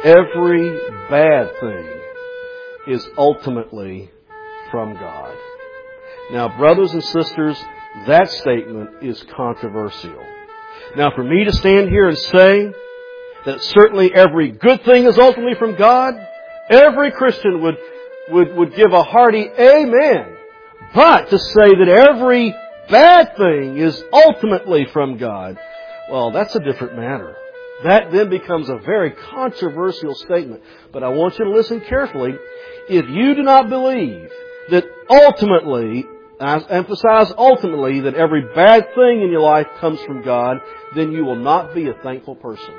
every bad thing is ultimately from God. Now, brothers and sisters, that statement is controversial. Now, for me to stand here and say that certainly every good thing is ultimately from God, every Christian would give a hearty amen. But to say that every bad thing is ultimately from God, well, that's a different matter. That then becomes a very controversial statement. But I want you to listen carefully. If you do not believe that ultimately, I emphasize ultimately, that every bad thing in your life comes from God, then you will not be a thankful person.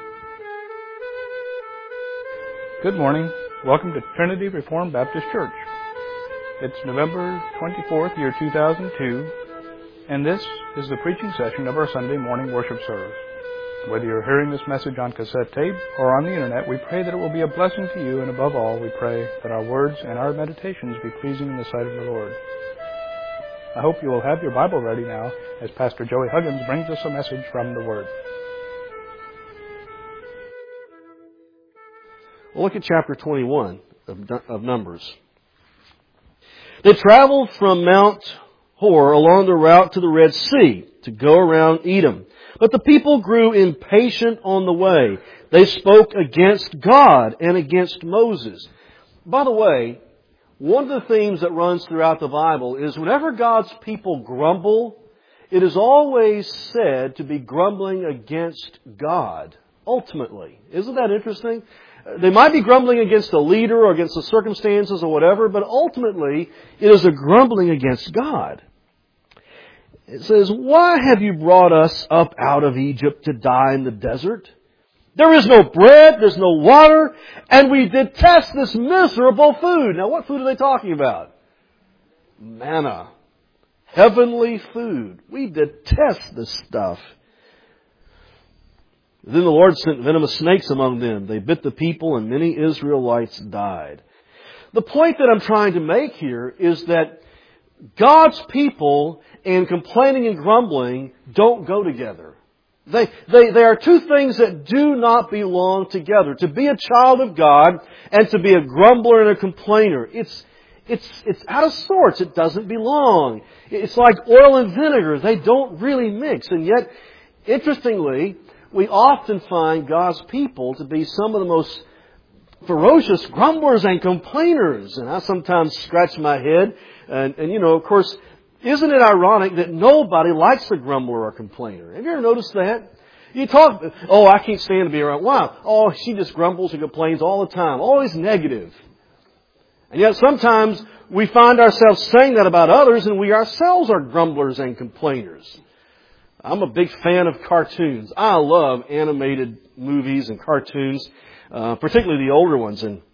Good morning. Welcome to Trinity Reformed Baptist Church. It's November 24th, year 2002, and this is the preaching session of our Sunday morning worship service. Whether you're hearing this message on cassette tape or on the internet, we pray that it will be a blessing to you, and above all, we pray that our words and our meditations be pleasing in the sight of the Lord. I hope you will have your Bible ready now as Pastor Joey Huggins brings us a message from the Word. Well, look at chapter 21 of Numbers. They traveled from Mount Hor along the route to the Red Sea to go around Edom. But the people grew impatient on the way. They spoke against God and against Moses. By the way, one of the themes that runs throughout the Bible is whenever God's people grumble, it is always said to be grumbling against God, ultimately. Isn't that interesting? They might be grumbling against a leader or against the circumstances or whatever, but ultimately it is a grumbling against God. It says, "Why have you brought us up out of Egypt to die in the desert? There is no bread, there's no water, and we detest this miserable food." Now, what food are they talking about? Manna. Heavenly food. We detest this stuff. Then the Lord sent venomous snakes among them. They bit the people, and many Israelites died. The point that I'm trying to make here is that God's people and complaining and grumbling don't go together. They are two things that do not belong together. To be a child of God and to be a grumbler and a complainer, it's out of sorts. It doesn't belong. It's like oil and vinegar. They don't really mix. And yet, interestingly, we often find God's people to be some of the most ferocious grumblers and complainers. And I sometimes scratch my head. And of course, isn't it ironic that nobody likes a grumbler or complainer? Have you ever noticed that? You talk, "Oh, I can't stand to be around." Wow. "Oh, she just grumbles and complains all the time. Always negative." And yet sometimes we find ourselves saying that about others, and we ourselves are grumblers and complainers. I'm a big fan of cartoons. I love animated movies and cartoons, particularly the older ones. And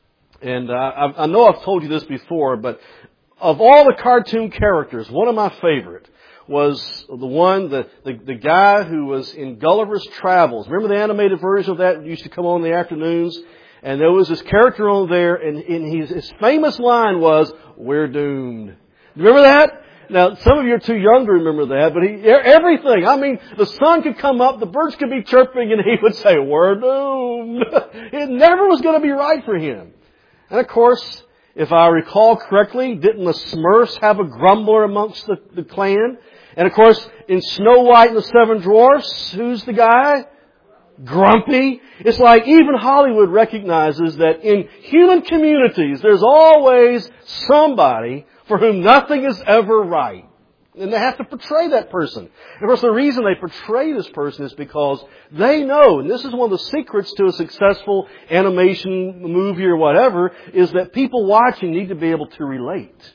I know I've told you this before, but of all the cartoon characters, one of my favorite was the one, the guy who was in Gulliver's Travels. Remember the animated version of that used to come on in the afternoons? And there was this character on there, and his famous line was, "We're doomed." Remember that? Now, some of you are too young to remember that, but everything. I mean, the sun could come up, the birds could be chirping, and he would say, "We're doomed." It never was going to be right for him. And of course, if I recall correctly, didn't the Smurfs have a grumbler amongst the clan? And of course, in Snow White and the Seven Dwarfs, who's the guy? Grumpy. It's like even Hollywood recognizes that in human communities, there's always somebody for whom nothing is ever right. And they have to portray that person. And of course, the reason they portray this person is because they know, and this is one of the secrets to a successful animation movie or whatever, is that people watching need to be able to relate.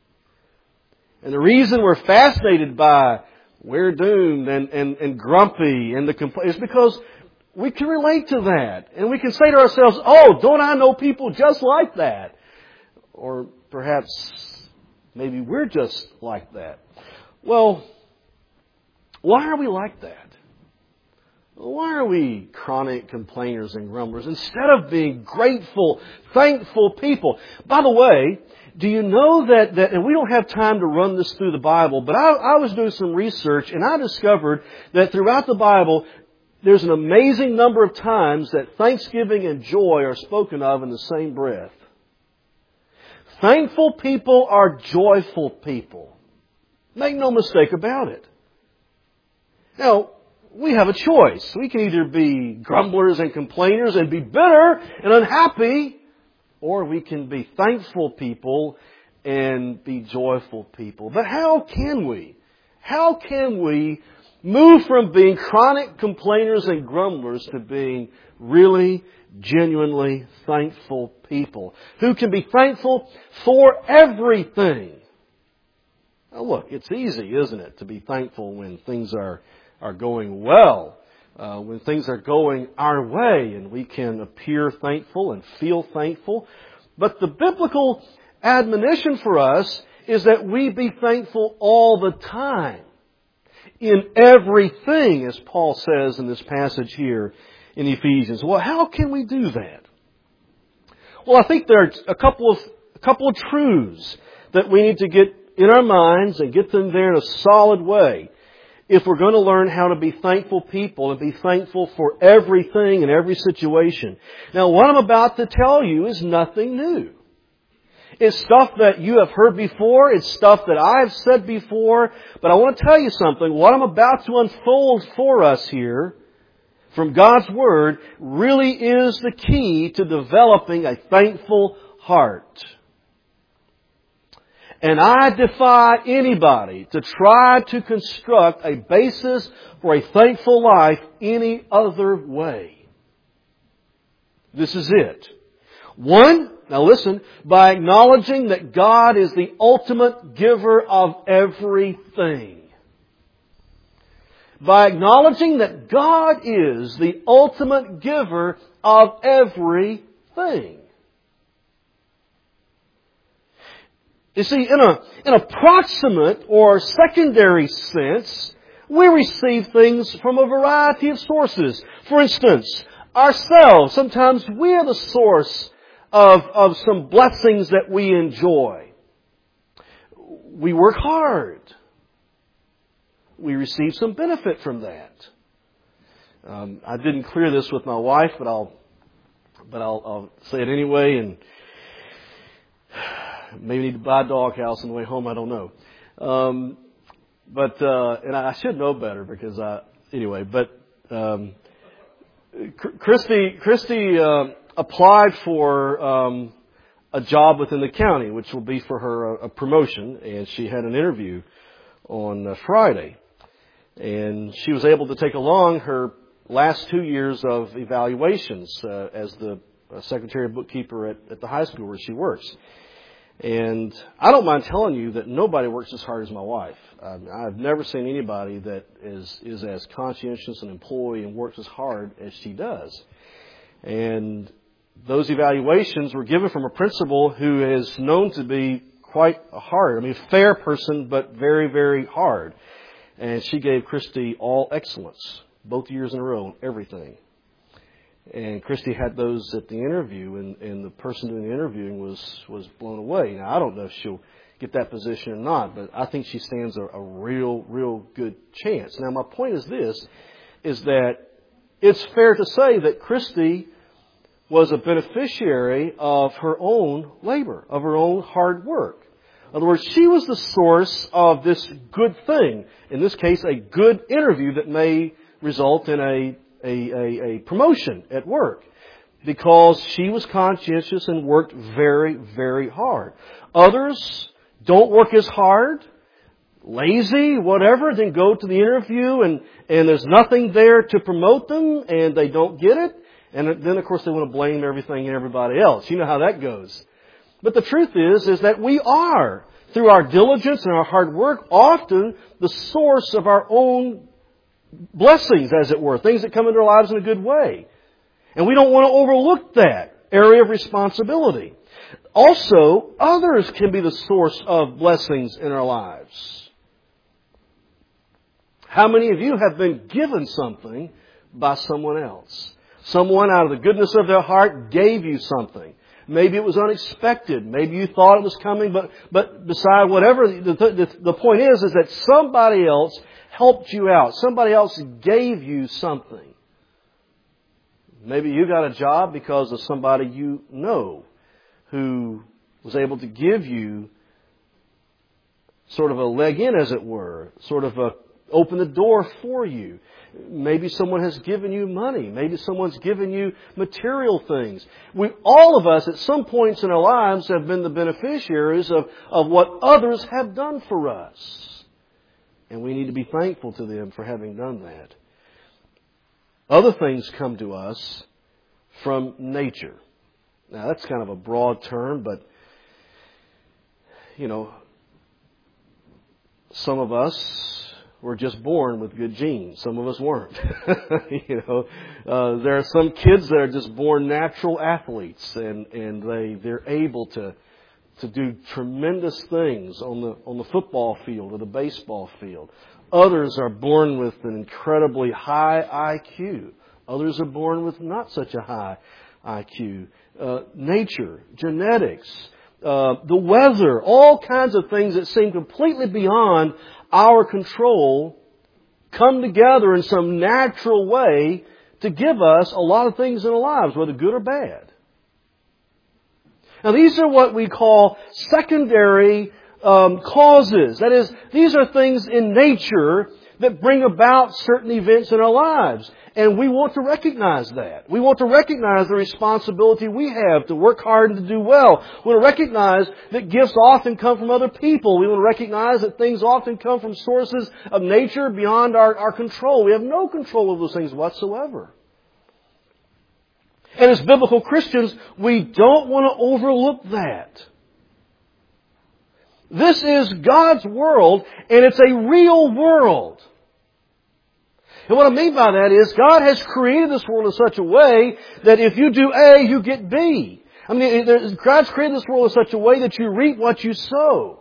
And the reason we're fascinated by "We're doomed" and grumpy and the complaint is because we can relate to that. And we can say to ourselves, "Oh, don't I know people just like that?" Or perhaps maybe we're just like that. Well, why are we like that? Why are we chronic complainers and grumblers instead of being grateful, thankful people? By the way, do you know that, and we don't have time to run this through the Bible, but I was doing some research and I discovered that throughout the Bible, there's an amazing number of times that thanksgiving and joy are spoken of in the same breath. Thankful people are joyful people. Make no mistake about it. Now, we have a choice. We can either be grumblers and complainers and be bitter and unhappy, or we can be thankful people and be joyful people. But how can we? How can we move from being chronic complainers and grumblers to being really, genuinely thankful people who can be thankful for everything? Now look, it's easy, isn't it, to be thankful when things are going well, when things are going our way, and we can appear thankful and feel thankful. But the biblical admonition for us is that we be thankful all the time, in everything, as Paul says in this passage here in Ephesians. Well, how can we do that? Well, I think there are a couple of truths that we need to get in our minds and get them there in a solid way if we're going to learn how to be thankful people and be thankful for everything and every situation. Now, what I'm about to tell you is nothing new. It's stuff that you have heard before. It's stuff that I've said before. But I want to tell you something. What I'm about to unfold for us here from God's Word really is the key to developing a thankful heart. And I defy anybody to try to construct a basis for a thankful life any other way. This is it. One, now listen, by acknowledging that God is the ultimate giver of everything. By acknowledging that God is the ultimate giver of everything. You see, in a proximate or secondary sense, we receive things from a variety of sources. For instance, ourselves, sometimes we are the source of some blessings that we enjoy. We work hard. We receive some benefit from that. I didn't clear this with my wife, but I'll say it anyway, and maybe need to buy a doghouse on the way home. I don't know. And I should know better because Christy applied for a job within the county, which will be for her a promotion, and she had an interview on Friday. And she was able to take along her last 2 years of evaluations as the secretary bookkeeper at the high school where she works. And I don't mind telling you that nobody works as hard as my wife. I've never seen anybody that is as conscientious an employee and works as hard as she does. And those evaluations were given from a principal who is known to be quite hard. I mean, a fair person, but very, very hard. And she gave Christy all excellence, both years in a row, on everything. And Christy had those at the interview, and the person doing the interviewing was blown away. Now, I don't know if she'll get that position or not, but I think she stands a real good chance. Now, my point is this, is that it's fair to say that Christy was a beneficiary of her own labor, of her own hard work. In other words, she was the source of this good thing. In this case, a good interview that may result in a promotion at work, because she was conscientious and worked very, very hard. Others don't work as hard, lazy, whatever, then go to the interview and there's nothing there to promote them and they don't get it. And then, of course, they want to blame everything and everybody else. You know how that goes. But the truth is that we are, through our diligence and our hard work, often the source of our own blessings, as it were, things that come into our lives in a good way. And we don't want to overlook that area of responsibility. Also, others can be the source of blessings in our lives. How many of you have been given something by someone else? Someone out of the goodness of their heart gave you something. Maybe it was unexpected. Maybe you thought it was coming, but beside whatever, the point is that somebody else helped you out. Somebody else gave you something. Maybe you got a job because of somebody you know who was able to give you sort of a leg in, as it were, sort of open the door for you. Maybe someone has given you money. Maybe someone's given you material things. All of us at some points in our lives have been the beneficiaries of what others have done for us. And we need to be thankful to them for having done that. Other things come to us from nature. Now that's kind of a broad term, but some of us were just born with good genes. Some of us weren't. There are some kids that are just born natural athletes, and they're able to do tremendous things on the football field or the baseball field. Others are born with an incredibly high IQ. Others are born with not such a high IQ. Nature, genetics, the weather, all kinds of things that seem completely beyond our control come together in some natural way to give us a lot of things in our lives, whether good or bad. Now these are what we call secondary causes. That is, these are things in nature that bring about certain events in our lives. And we want to recognize that. We want to recognize the responsibility we have to work hard and to do well. We want to recognize that gifts often come from other people. We want to recognize that things often come from sources of nature beyond our control. We have no control over those things whatsoever. And as biblical Christians, we don't want to overlook that. This is God's world, and it's a real world. And what I mean by that is God has created this world in such a way that if you do A, you get B. I mean, God's created this world in such a way that you reap what you sow.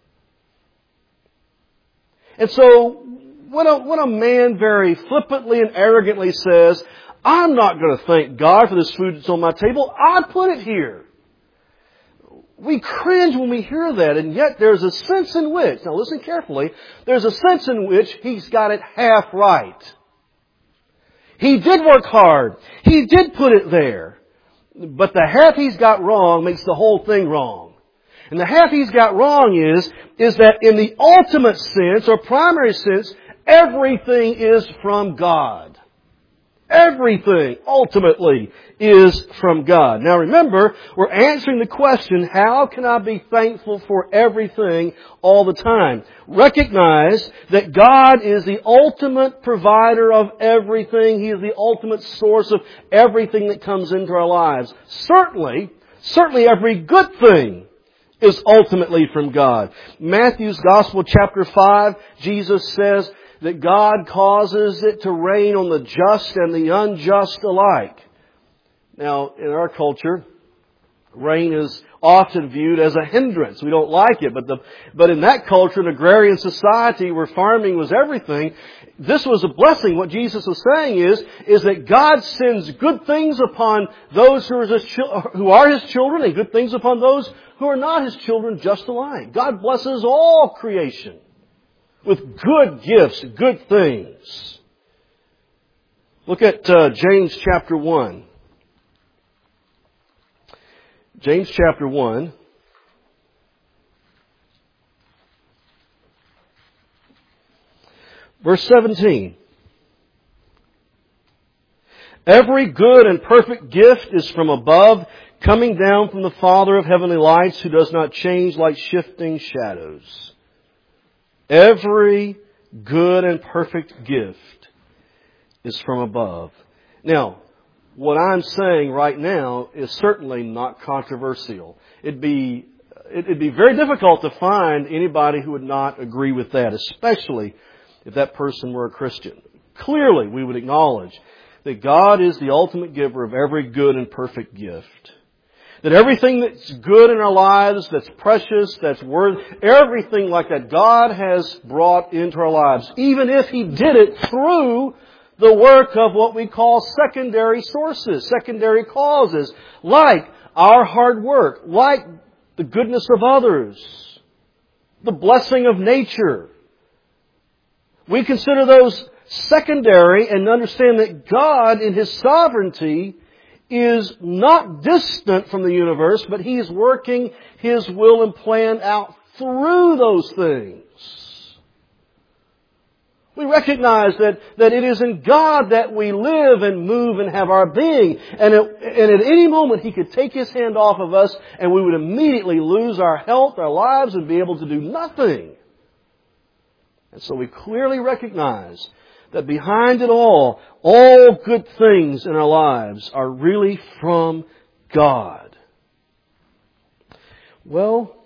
And so, when a man very flippantly and arrogantly says, I'm not going to thank God for this food that's on my table, I put it here. We cringe when we hear that, and yet there's a sense in which, now listen carefully, there's a sense in which he's got it half right. He did work hard. He did put it there. But the half he's got wrong makes the whole thing wrong. And the half he's got wrong is that in the ultimate sense, or primary sense, everything is from God. Everything, ultimately, is from God. Now remember, we're answering the question, how can I be thankful for everything all the time? Recognize that God is the ultimate provider of everything. He is the ultimate source of everything that comes into our lives. Certainly every good thing is ultimately from God. Matthew's Gospel, chapter 5, Jesus says that God causes it to rain on the just and the unjust alike. Now, in our culture, rain is often viewed as a hindrance. We don't like it. But in that culture, an agrarian society where farming was everything, this was a blessing. What Jesus was saying is that God sends good things upon those who are His children and good things upon those who are not His children just alike. God blesses all creation with good gifts, good things. Look at James chapter 1. James chapter 1. Verse 17. Every good and perfect gift is from above, coming down from the Father of heavenly lights, who does not change like shifting shadows. Every good and perfect gift is from above. Now, what I'm saying right now is certainly not controversial. It'd be very difficult to find anybody who would not agree with that, especially if that person were a Christian. Clearly, we would acknowledge that God is the ultimate giver of every good and perfect gift. That everything that's good in our lives, that's precious, that's worth, everything like that, God has brought into our lives. Even if He did it through the work of what we call secondary sources, secondary causes, like our hard work, like the goodness of others, the blessing of nature. We consider those secondary, and understand that God in His sovereignty is not distant from the universe, but He is working His will and plan out through those things. We recognize that it is in God that we live and move and have our being. And at any moment He could take His hand off of us and we would immediately lose our health, our lives, and be able to do nothing. And so we clearly recognize that behind it all good things in our lives are really from God. Well,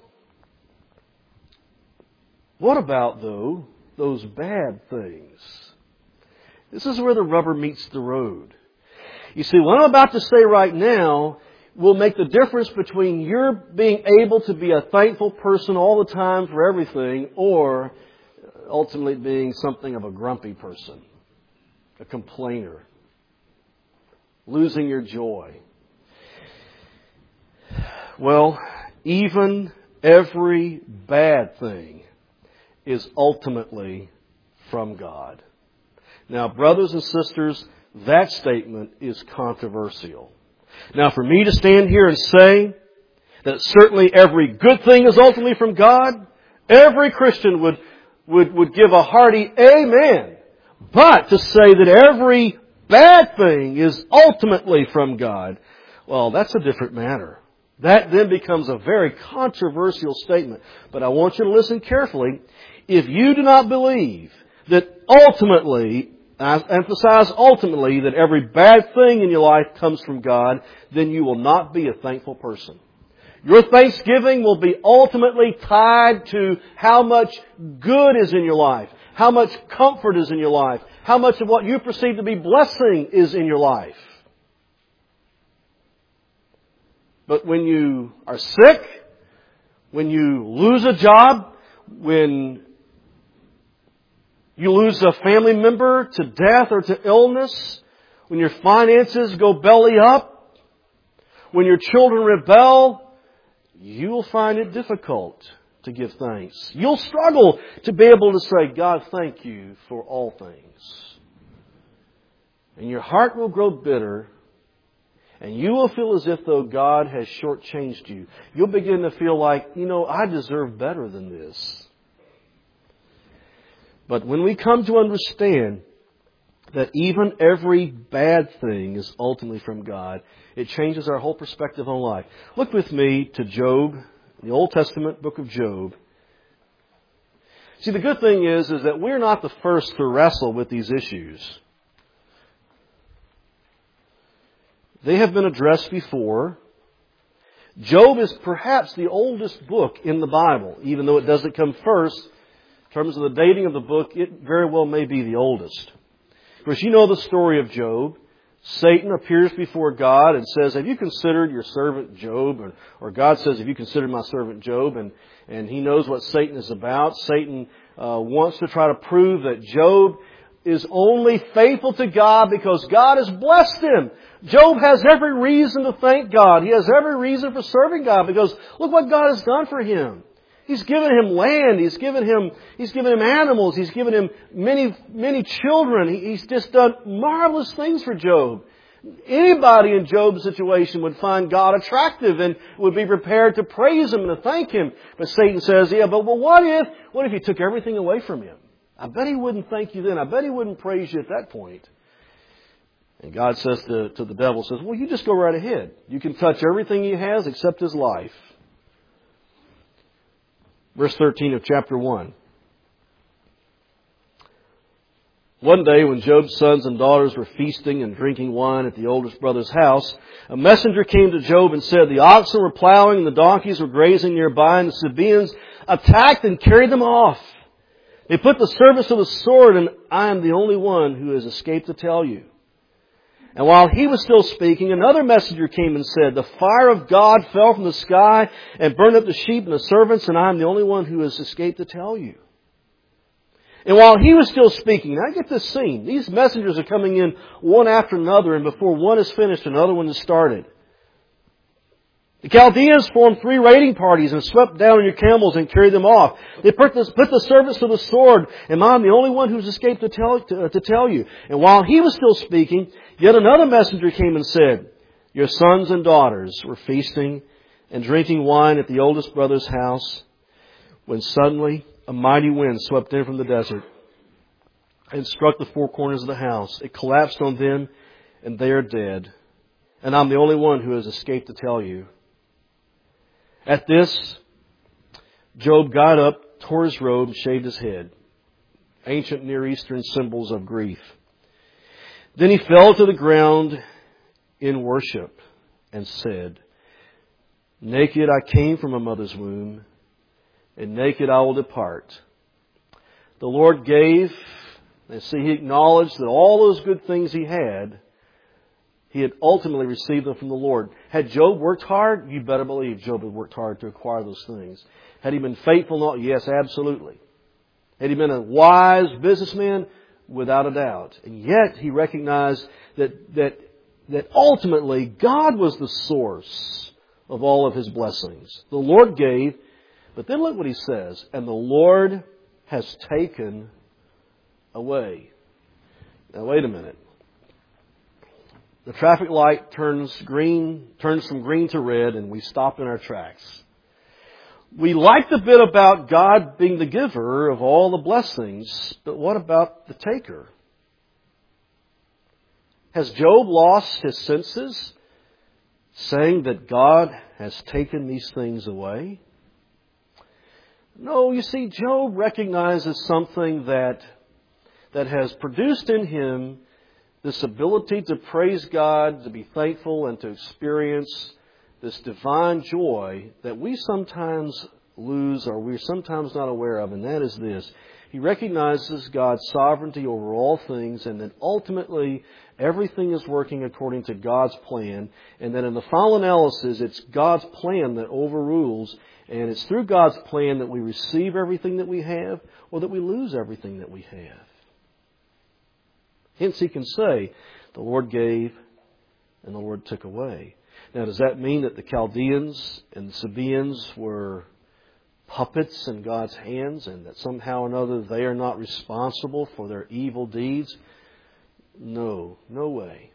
what about, though, those bad things? This is where the rubber meets the road. You see, what I'm about to say right now will make the difference between your being able to be a thankful person all the time for everything, or ultimately being something of a grumpy person, a complainer, losing your joy. Well, even every bad thing is ultimately from God. Now, brothers and sisters, that statement is controversial. Now, for me to stand here and say that certainly every good thing is ultimately from God, every Christian would give a hearty amen. But to say that every bad thing is ultimately from God, well, that's a different matter. That then becomes a very controversial statement. But I want you to listen carefully. If you do not believe that ultimately, I emphasize ultimately, that every bad thing in your life comes from God, then you will not be a thankful person. Your thanksgiving will be ultimately tied to how much good is in your life, how much comfort is in your life, how much of what you perceive to be blessing is in your life. But when you are sick, when you lose a job, when you lose a family member to death or to illness, when your finances go belly up, when your children rebel, you will find it difficult to give thanks. You'll struggle to be able to say, God, thank you for all things. And your heart will grow bitter, and you will feel as if though God has shortchanged you. You'll begin to feel like, I deserve better than this. But when we come to understand that even every bad thing is ultimately from God, it changes our whole perspective on life. Look with me to Job, the Old Testament book of Job. See, the good thing is that we're not the first to wrestle with these issues. They have been addressed before. Job is perhaps the oldest book in the Bible, even though it doesn't come first. In terms of the dating of the book, it very well may be the oldest. Of course, you know the story of Job. Satan appears before God and says, have you considered your servant Job? Or God says, have you considered my servant Job? And he knows what Satan is about. Satan wants to try to prove that Job is only faithful to God because God has blessed him. Job has every reason to thank God. He has every reason for serving God because look what God has done for him. He's given him land. He's given him animals. He's given him many children. He's just done marvelous things for Job. Anybody in Job's situation would find God attractive and would be prepared to praise Him and to thank Him. But Satan says, but what if you took everything away from him? I bet he wouldn't thank you then. I bet he wouldn't praise you at that point. And God says to the devil, well, you just go right ahead. You can touch everything he has except his life. Verse 13 of chapter 1. One day when Job's sons and daughters were feasting and drinking wine at the oldest brother's house, a messenger came to Job and said, the oxen were plowing and the donkeys were grazing nearby, and the Sabaeans attacked and carried them off. They put the servants to the sword, and I am the only one who has escaped to tell you. And while he was still speaking, another messenger came and said, the fire of God fell from the sky and burned up the sheep and the servants, and I am the only one who has escaped to tell you. And while he was still speaking, now get this scene. These messengers are coming in one after another, and before one is finished, another one has started. The Chaldeans formed 3 raiding parties and swept down on your camels and carried them off. They put the servants to the sword, and I'm the only one who's escaped to tell you. And while he was still speaking, yet another messenger came and said, your sons and daughters were feasting and drinking wine at the oldest brother's house, when suddenly a mighty wind swept in from the desert and struck the 4 corners of the house. It collapsed on them, and they are dead. And I'm the only one who has escaped to tell you. At this, Job got up, tore his robe, and shaved his head. Ancient Near Eastern symbols of grief. Then he fell to the ground in worship and said, naked I came from a mother's womb, and naked I will depart. The Lord gave, and see, he acknowledged that all those good things he had ultimately received them from the Lord. Had Job worked hard? You better believe Job had worked hard to acquire those things. Had he been faithful? Yes, absolutely. Had he been a wise businessman? Without a doubt. And yet he recognized that ultimately God was the source of all of his blessings. The Lord gave, but then look what he says, and the Lord has taken away. Now wait a minute. The traffic light turns from green to red, and we stop in our tracks. We like the bit about God being the giver of all the blessings, but what about the taker? Has Job lost his senses, saying that God has taken these things away? No, you see, Job recognizes something that has produced in him this ability to praise God, to be thankful, and to experience this divine joy that we sometimes lose or we're sometimes not aware of, and that is this. He recognizes God's sovereignty over all things, and that ultimately everything is working according to God's plan, and that in the final analysis it's God's plan that overrules, and it's through God's plan that we receive everything that we have or that we lose everything that we have. Hence he can say, the Lord gave and the Lord took away. Now, does that mean that the Chaldeans and the Sabaeans were puppets in God's hands and that somehow or another they are not responsible for their evil deeds? No, no way.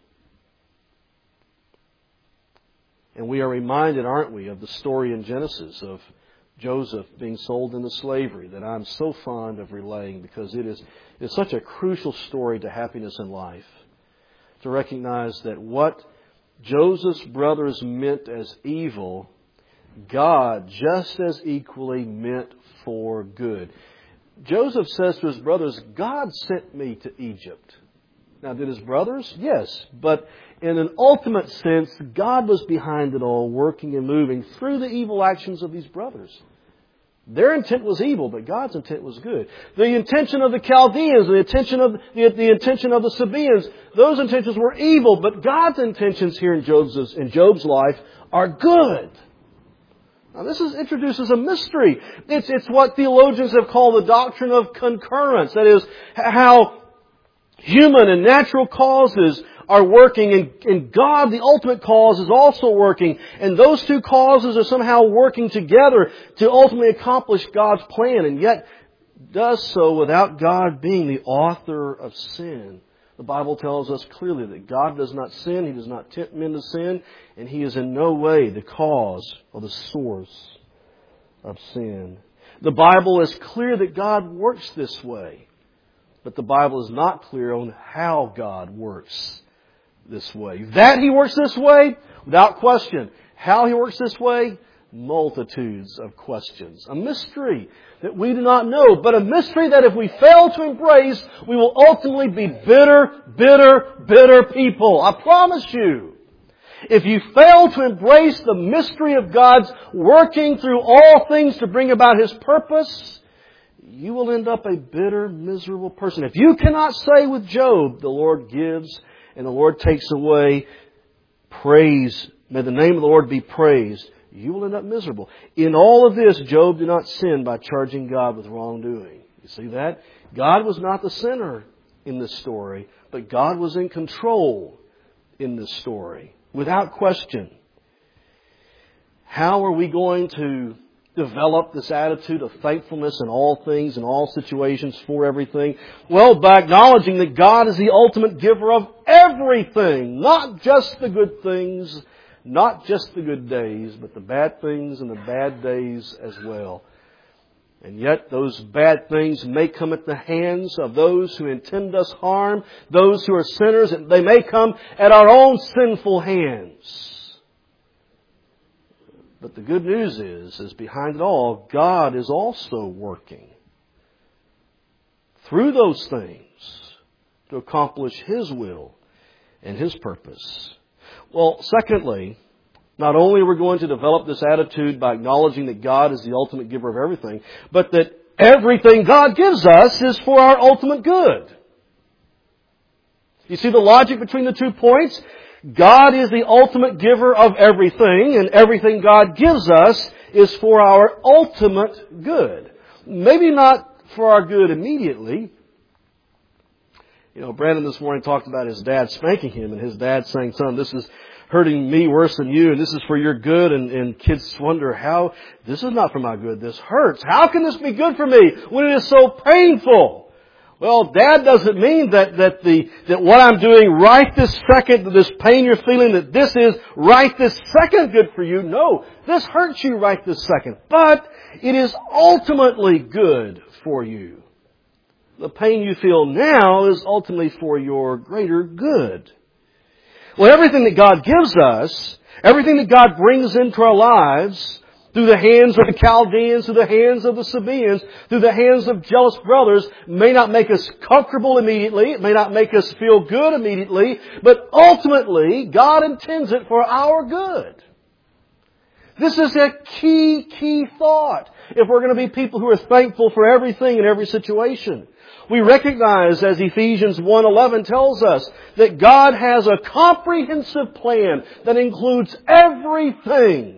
And we are reminded, aren't we, of the story in Genesis of Joseph being sold into slavery that I'm so fond of relaying because it's such a crucial story to happiness in life. To recognize that what Joseph's brothers meant as evil, God just as equally meant for good. Joseph says to his brothers, God sent me to Egypt. Now, did his brothers? Yes. But in an ultimate sense, God was behind it all, working and moving through the evil actions of these brothers. Their intent was evil, but God's intent was good. The intention of the Chaldeans, the intention of the Sabaeans, those intentions were evil, but God's intentions here in Job's life are good. Now, this introduces a mystery. It's what theologians have called the doctrine of concurrence. That is, how human and natural causes are working, and God, the ultimate cause, is also working. And those two causes are somehow working together to ultimately accomplish God's plan, and yet does so without God being the author of sin. The Bible tells us clearly that God does not sin, He does not tempt men to sin, and He is in no way the cause or the source of sin. The Bible is clear that God works this way, but the Bible is not clear on how God works this way. That He works this way, without question. How He works this way, multitudes of questions. A mystery that we do not know, but a mystery that if we fail to embrace, we will ultimately be bitter people. I promise you. If you fail to embrace the mystery of God's working through all things to bring about His purpose, you will end up a bitter, miserable person. If you cannot say with Job, the Lord gives and the Lord takes away, praise, may the name of the Lord be praised, you will end up miserable. In all of this, Job did not sin by charging God with wrongdoing. You see that? God was not the sinner in this story, but God was in control in this story, without question. How are we going to develop this attitude of thankfulness in all things, in all situations, for everything? Well, by acknowledging that God is the ultimate giver of everything. Not just the good things, not just the good days, but the bad things and the bad days as well. And yet those bad things may come at the hands of those who intend us harm, those who are sinners, and they may come at our own sinful hands. But the good news is behind it all, God is also working through those things to accomplish His will and His purpose. Well, secondly, not only are we going to develop this attitude by acknowledging that God is the ultimate giver of everything, but that everything God gives us is for our ultimate good. You see the logic between the 2 points? God is the ultimate giver of everything, and everything God gives us is for our ultimate good. Maybe not for our good immediately. You know, Brandon this morning talked about his dad spanking him, and his dad saying, "Son, this is hurting me worse than you, and this is for your good." And kids wonder, how, this is not for my good, this hurts. How can this be good for me when it is so painful? Well, Dad doesn't mean that what I'm doing right this second, this pain you're feeling, that this is right this second good for you. No, this hurts you right this second. But it is ultimately good for you. The pain you feel now is ultimately for your greater good. Well, everything that God gives us, everything that God brings into our lives, through the hands of the Chaldeans, through the hands of the Sabaeans, through the hands of jealous brothers, may not make us comfortable immediately. It may not make us feel good immediately. But ultimately, God intends it for our good. This is a key thought if we're going to be people who are thankful for everything in every situation. We recognize, as Ephesians 1:11 tells us, that God has a comprehensive plan that includes everything.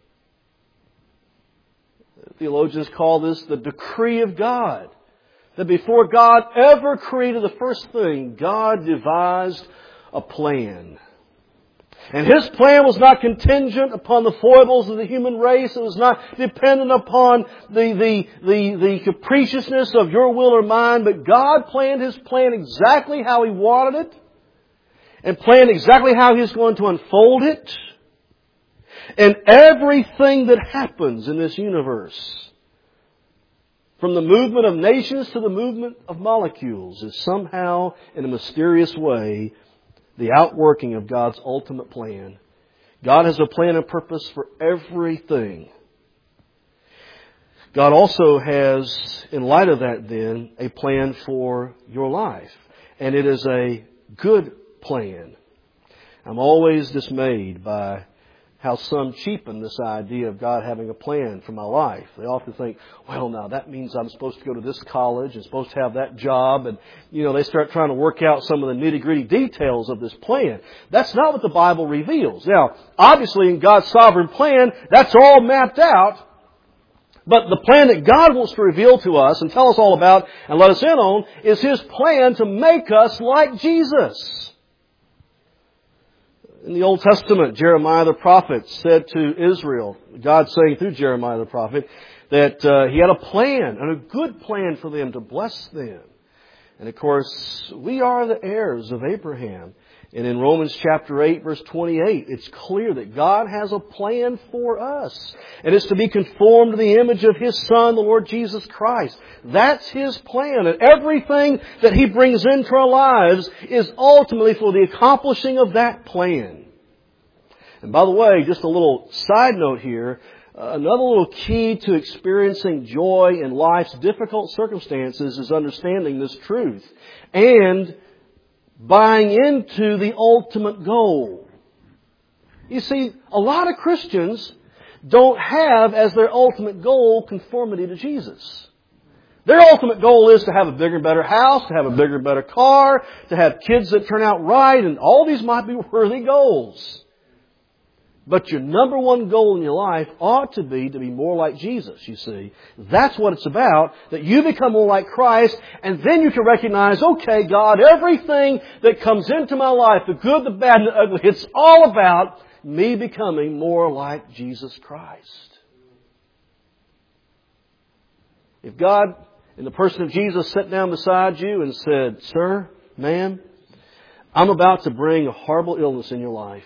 Theologians call this the decree of God. That before God ever created the first thing, God devised a plan. And His plan was not contingent upon the foibles of the human race. It was not dependent upon the capriciousness of your will or mine. But God planned His plan exactly how He wanted it. And planned exactly how He was going to unfold it. And everything that happens in this universe, from the movement of nations to the movement of molecules, is somehow, in a mysterious way, the outworking of God's ultimate plan. God has a plan and purpose for everything. God also has, in light of that then, a plan for your life. And it is a good plan. I'm always dismayed by how some cheapen this idea of God having a plan for my life. They often think, well, now that means I'm supposed to go to this college and supposed to have that job. And, they start trying to work out some of the nitty-gritty details of this plan. That's not what the Bible reveals. Now, obviously in God's sovereign plan, that's all mapped out. But the plan that God wants to reveal to us and tell us all about and let us in on is His plan to make us like Jesus. In the Old Testament, Jeremiah the prophet said to Israel, God saying through Jeremiah the prophet, that He had a plan, and a good plan for them to bless them. And of course, we are the heirs of Abraham. And in Romans chapter 8, verse 28, it's clear that God has a plan for us. And it's to be conformed to the image of His Son, the Lord Jesus Christ. That's His plan. And everything that He brings into our lives is ultimately for the accomplishing of that plan. And by the way, just a little side note here, another little key to experiencing joy in life's difficult circumstances is understanding this truth and buying into the ultimate goal. You see, a lot of Christians don't have as their ultimate goal conformity to Jesus. Their ultimate goal is to have a bigger and better house, to have a bigger and better car, to have kids that turn out right, and all these might be worthy goals. But your number one goal in your life ought to be more like Jesus, you see. That's what it's about, that you become more like Christ, and then you can recognize, okay, God, everything that comes into my life, the good, the bad, and the ugly, it's all about me becoming more like Jesus Christ. If God, in the person of Jesus, sat down beside you and said, "Sir, ma'am, I'm about to bring a horrible illness in your life.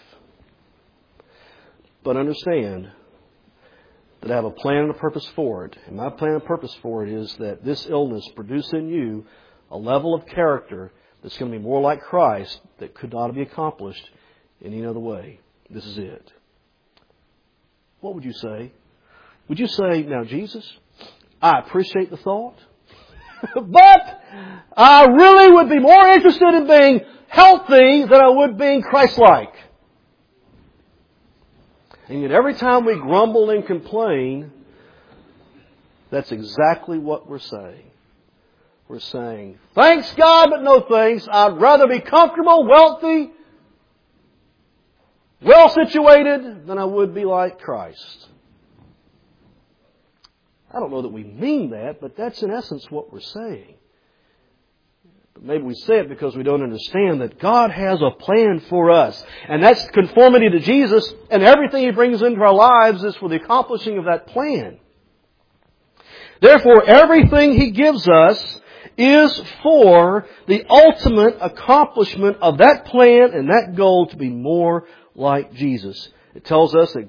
But understand that I have a plan and a purpose for it. And my plan and purpose for it is that this illness produce in you a level of character that's going to be more like Christ that could not be accomplished in any other way. This is it." What would you say? Would you say, "Now, Jesus, I appreciate the thought, but I really would be more interested in being healthy than I would being Christ-like"? And yet every time we grumble and complain, that's exactly what we're saying. We're saying, "Thanks God, but no thanks. I'd rather be comfortable, wealthy, well-situated than I would be like Christ." I don't know that we mean that, but that's in essence what we're saying. But maybe we say it because we don't understand that God has a plan for us. And that's conformity to Jesus, and everything He brings into our lives is for the accomplishing of that plan. Therefore, everything He gives us is for the ultimate accomplishment of that plan and that goal to be more like Jesus. It tells us that